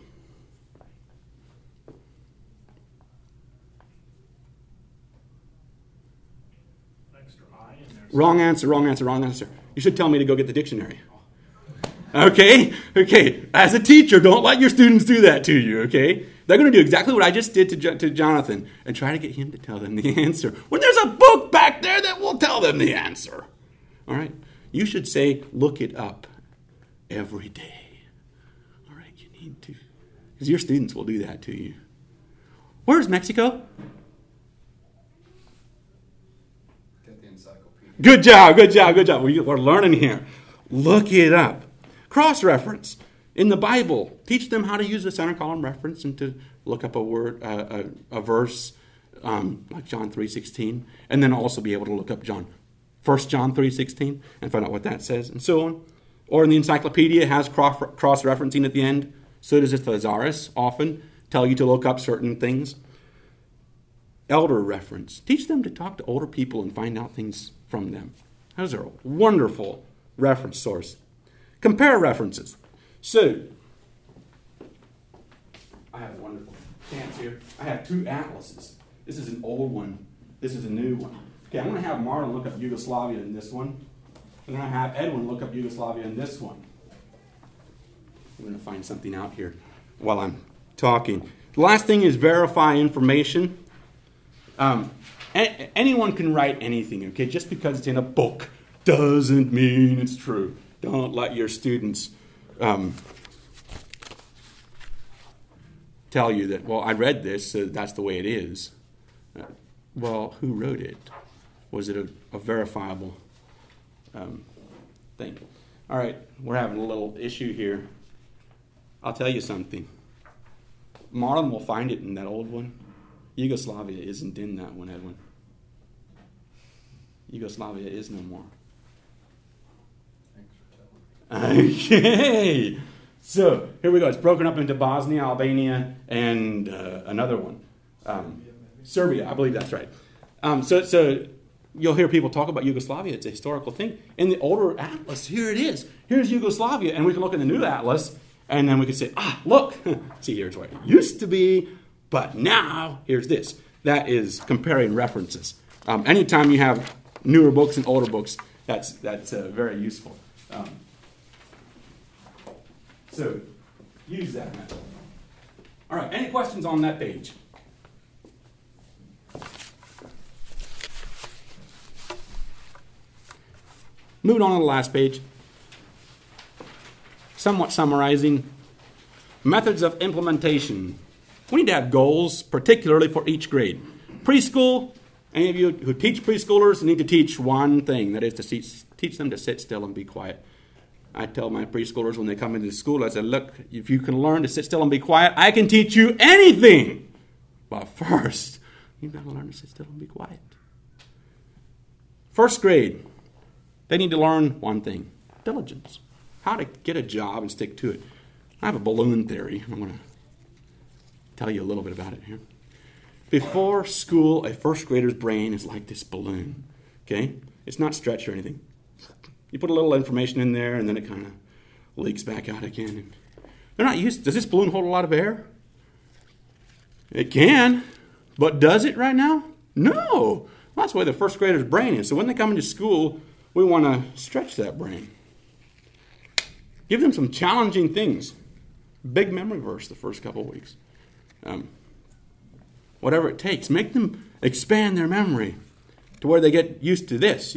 S3: extra I in there.
S2: Wrong answer. You should tell me to go get the dictionary. Okay? As a teacher, don't let your students do that to you, okay? They're going to do exactly what I just did to Jonathan and try to get him to tell them the answer when there's a book back there that will tell them the answer. All right? You should say, look it up every day. All right? You need to. Because your students will do that to you. Where's Mexico?
S8: Get the encyclopedia.
S2: Good job. We're learning here. Look it up. Cross-reference. In the Bible, teach them how to use the center column reference and to look up a word, a verse like John 3:16, and then also be able to look up 1 John 3:16 and find out what that says, and so on. Or in the encyclopedia, it has cross-referencing at the end. So does the thesaurus often tell you to look up certain things. Elder reference. Teach them to talk to older people and find out things from them. Those are a wonderful reference source. Compare references. So, I have a wonderful chance here. I have 2 atlases. This is an old one. This is a new one. Okay, I'm going to have Marlon look up Yugoslavia in this one. I'm going to have Edwin look up Yugoslavia in this one. I'm going to find something out here while I'm talking. The last thing is verify information. Anyone can write anything, okay? Just because it's in a book doesn't mean it's true. Don't let your students tell you that, well, I read this, so that's the way it is. Well, who wrote it? Was it a verifiable thing? All right, we're having a little issue here. I'll tell you something. Marlon will find it in that old one. Yugoslavia isn't in that one, Edwin. Yugoslavia is no more. Okay. So, here we go. It's broken up into Bosnia, Albania, and another one. Serbia, I believe that's right. So you'll hear people talk about Yugoslavia. It's a historical thing. In the older atlas, here it is. Here's Yugoslavia. And we can look at the new atlas, and then we can say, look. See, here's where it used to be, but now here's this. That is comparing references. Anytime you have newer books and older books, that's very useful. So, use that method. All right, any questions on that page? Moving on to the last page. Somewhat summarizing. Methods of implementation. We need to have goals, particularly for each grade. Preschool, any of you who teach preschoolers need to teach one thing. That is to teach them to sit still and be quiet. I tell my preschoolers when they come into school, I said, look, if you can learn to sit still and be quiet, I can teach you anything. But first, you've got to learn to sit still and be quiet. First grade, they need to learn one thing, diligence. How to get a job and stick to it. I have a balloon theory. I'm going to tell you a little bit about it here. Before school, a first grader's brain is like this balloon. Okay? It's not stretched or anything. You put a little information in there, and then it kind of leaks back out again. They're not used. Does this balloon hold a lot of air? It can, but does it right now? No. That's the way the first grader's brain is. So when they come into school, we want to stretch that brain. Give them some challenging things. Big memory verse the first couple of weeks. Whatever it takes. Make them expand their memory to where they get used to this,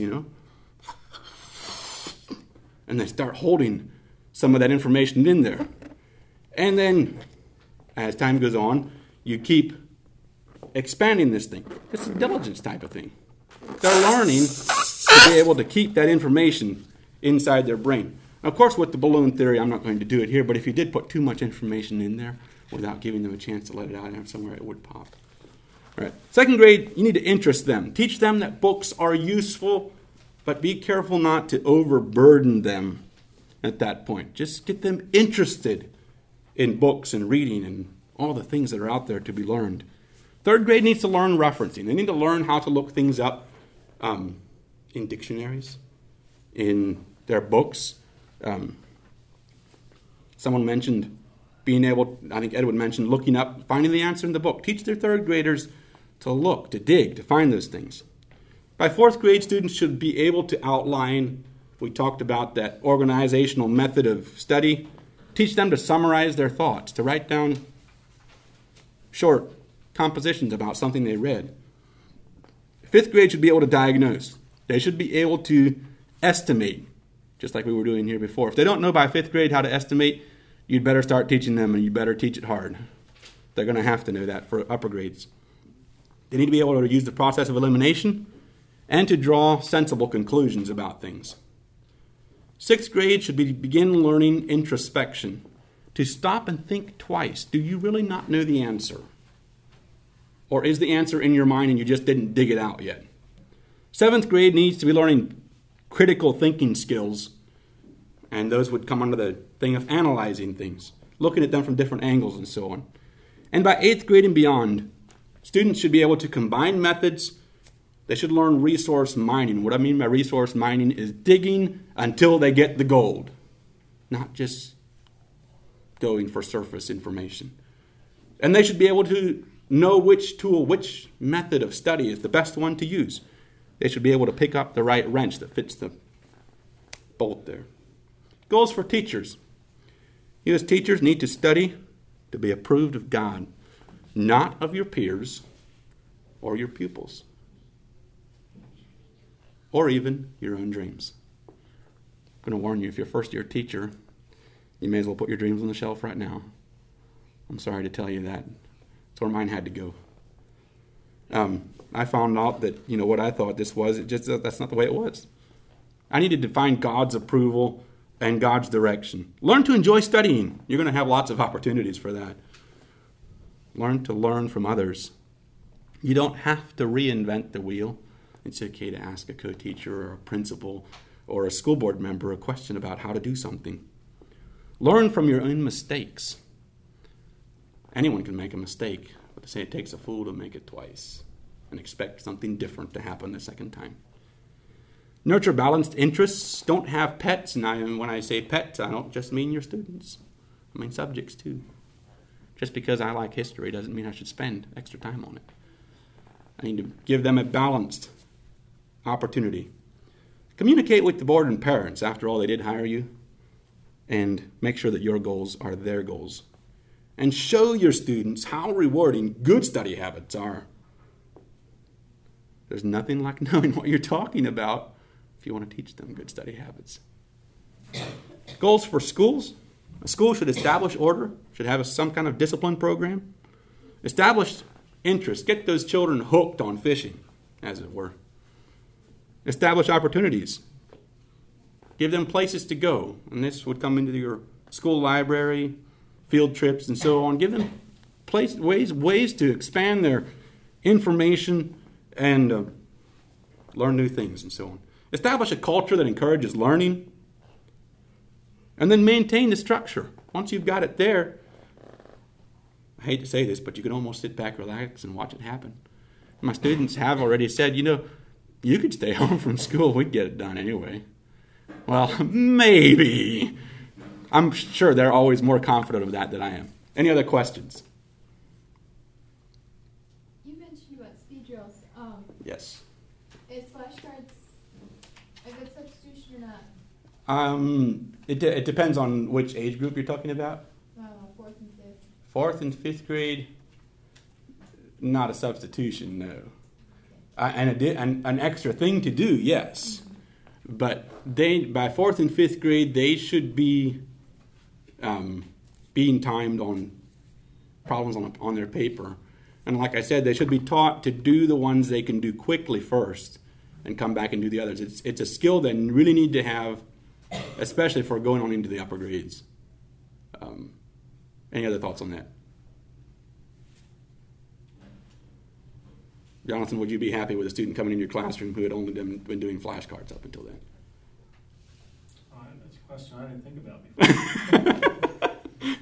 S2: And they start holding some of that information in there. And then, as time goes on, you keep expanding this thing. It's a diligence type of thing. They're learning to be able to keep that information inside their brain. Now, of course, with the balloon theory, I'm not going to do it here, but if you did put too much information in there without giving them a chance to let it out somewhere, it would pop. All right. Second grade, you need to interest them. Teach them that books are useful, but be careful not to overburden them at that point. Just get them interested in books and reading and all the things that are out there to be learned. Third grade needs to learn referencing. They need to learn how to look things up in dictionaries, in their books. Someone mentioned being able, I think Edwin mentioned, looking up, finding the answer in the book. Teach their third graders to look, to dig, to find those things. By 4th grade, students should be able to outline, we talked about that organizational method of study, teach them to summarize their thoughts, to write down short compositions about something they read. 5th grade should be able to diagnose. They should be able to estimate, just like we were doing here before. If they don't know by 5th grade how to estimate, you'd better start teaching them, and you better teach it hard. They're going to have to know that for upper grades. They need to be able to use the process of elimination and to draw sensible conclusions about things. 6th grade should begin learning introspection, to stop and think twice. Do you really not know the answer? Or is the answer in your mind and you just didn't dig it out yet? 7th grade needs to be learning critical thinking skills, and those would come under the thing of analyzing things, looking at them from different angles and so on. And by 8th grade and beyond, students should be able to combine methods. They should learn resource mining. What I mean by resource mining is digging until they get the gold, not just going for surface information. And they should be able to know which tool, which method of study is the best one to use. They should be able to pick up the right wrench that fits the bolt there. Goals for teachers. You as teachers need to study to be approved of God, not of your peers or your pupils, or even your own dreams. I'm going to warn you, if you're a first-year teacher, you may as well put your dreams on the shelf right now. I'm sorry to tell you that. That's where mine had to go. I found out that, what I thought this was, that's not the way it was. I needed to find God's approval and God's direction. Learn to enjoy studying. You're going to have lots of opportunities for that. Learn to learn from others. You don't have to reinvent the wheel. It's okay to ask a co-teacher or a principal or a school board member a question about how to do something. Learn from your own mistakes. Anyone can make a mistake, but they say it takes a fool to make it twice and expect something different to happen the second time. Nurture balanced interests. Don't have pets. And when I say pets, I don't just mean your students. I mean subjects too. Just because I like history doesn't mean I should spend extra time on it. I need to give them a balanced opportunity. Communicate with the board and parents. After all, they did hire you. And make sure that your goals are their goals. And show your students how rewarding good study habits are. There's nothing like knowing what you're talking about if you want to teach them good study habits. Goals for schools. A school should establish order, should have some kind of discipline program. Establish interest. Get those children hooked on fishing, as it were. Establish opportunities. Give them places to go. And this would come into your school library, field trips, and so on. Give them ways to expand their information and learn new things and so on. Establish a culture that encourages learning. And then maintain the structure. Once you've got it there, I hate to say this, but you can almost sit back, relax, and watch it happen. My students have already said, you could stay home from school. We'd get it done anyway. Well, maybe. I'm sure they're always more confident of that than I am. Any other questions?
S9: You mentioned about speed drills.
S2: Yes.
S9: Is flashcards a good substitution or not?
S2: It depends on which age group you're talking about.
S9: 4th and 5th.
S2: 4th and 5th grade, not a substitution, no. And an extra thing to do, yes. Mm-hmm. But by 4th and 5th grade, they should be being timed on problems on their paper. And like I said, they should be taught to do the ones they can do quickly first and come back and do the others. It's a skill they really need to have, especially for going on into the upper grades. Any other thoughts on that? Jonathan, would you be happy with a student coming in your classroom who had only been doing flashcards up until then?
S3: That's a question I didn't think about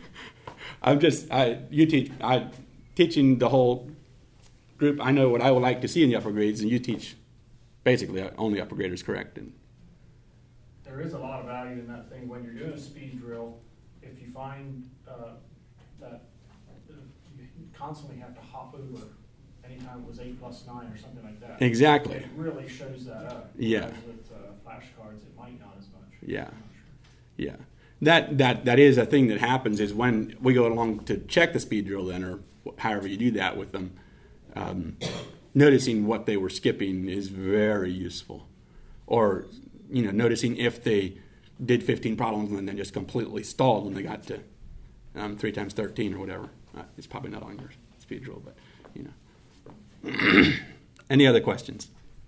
S2: before. Teaching the whole group. I know what I would like to see in the upper grades, and you teach basically only upper graders, correct? And
S3: there is a lot of value in that thing when you're doing a speed drill. If you find that you constantly have to hop over anytime it was 8 plus 9 or something like that.
S2: Exactly.
S3: It really shows that up.
S2: Yeah.
S3: Whereas with flashcards, it might not as much.
S2: Yeah. Yeah. That is a thing that happens is when we go along to check the speed drill then, or however you do that with them, noticing what they were skipping is very useful. Or, noticing if they did 15 problems and then just completely stalled when they got to 3 times 13 or whatever. It's probably not on your speed drill, but, Any other questions?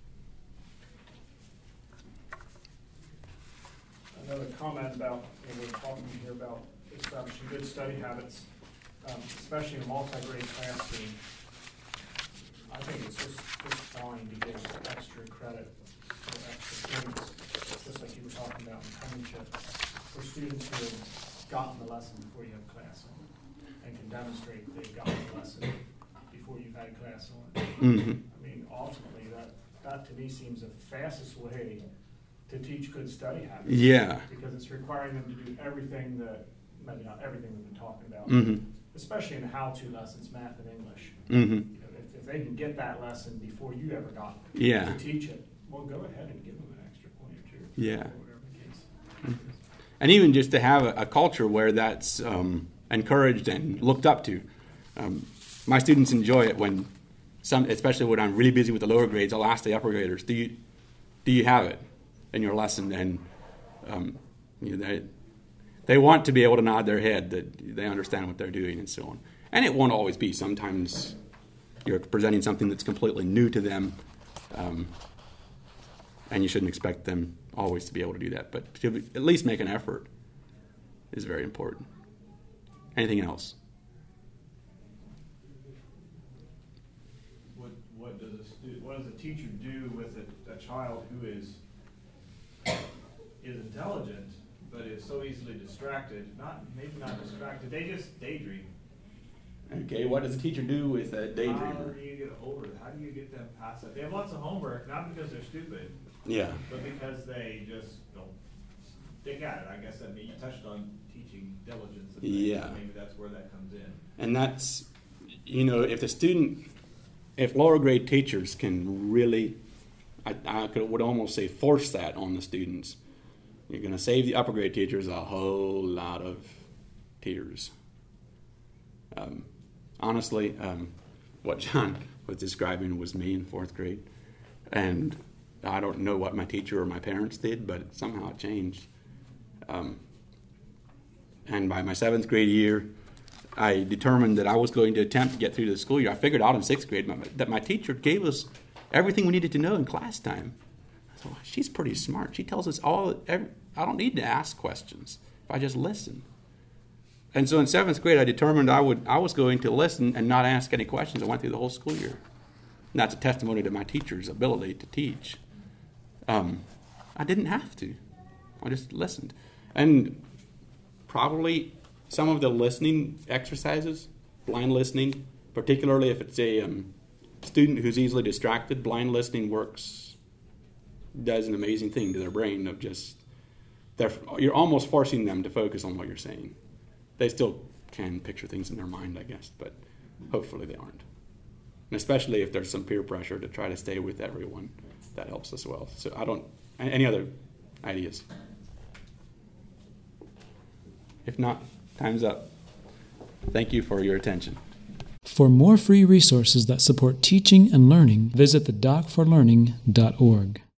S3: Another comment about, we're talking here about establishing good study habits, especially in a multi-grade classroom. I think it's just fine to give extra credit for extra points, just like you were talking about in penmanship, for students who have gotten the lesson before you have class on it, and can demonstrate they've gotten the lesson before you've had class on it.
S2: Mm-hmm.
S3: I mean, ultimately, that to me seems the fastest way to teach good study habits.
S2: Yeah.
S3: Because it's requiring them to do everything that, maybe not everything we've been talking about,
S2: Mm-hmm.
S3: especially in the how-to lessons, math and English.
S2: Mm-hmm.
S3: If they can get that lesson before you ever got
S2: Yeah.
S3: to teach it, well, go ahead and give them an extra point or two.
S2: Yeah.
S3: Or whatever the case.
S2: And even just to have a culture where that's encouraged and looked up to. My students enjoy it when especially when I'm really busy with the lower grades, I'll ask the upper graders, do you have it in your lesson? And they want to be able to nod their head that they understand what they're doing and so on. And it won't always be. Sometimes you're presenting something that's completely new to them, and you shouldn't expect them always to be able to do that. But to at least make an effort is very important. Anything else?
S6: What does a teacher do with a child who is intelligent but is so easily distracted? Maybe not distracted. They just daydream.
S2: Okay, what does a teacher do with a daydreamer?
S6: How do you get over it? How do you get them past that? They have lots of homework, not because they're stupid,
S2: Yeah.
S6: but because they just don't stick at it. I guess you touched on teaching diligence. And
S2: Yeah.
S6: maybe that's where that comes in.
S2: And that's, if lower grade teachers can really, I would almost say force that on the students, you're going to save the upper grade teachers a whole lot of tears. Honestly, what John was describing was me in 4th grade. And I don't know what my teacher or my parents did, but somehow it changed. And by my 7th grade year, I determined that I was going to attempt to get through the school year. I figured out in 6th grade that my teacher gave us everything we needed to know in class time. I thought, she's pretty smart. She tells us I don't need to ask questions if I just listen. And so in 7th grade, I determined I was going to listen and not ask any questions. I went through the whole school year. And that's a testimony to my teacher's ability to teach. I didn't have to. I just listened. And probably some of the listening exercises, blind listening, particularly if it's a student who's easily distracted, blind listening does an amazing thing to their brain of just, you're almost forcing them to focus on what you're saying. They still can picture things in their mind, I guess, but hopefully they aren't. And especially if there's some peer pressure to try to stay with everyone, that helps as well. So any other ideas? If not, time's up. Thank you for your attention.
S1: For more free resources that support teaching and learning, visit thedocforlearning.org.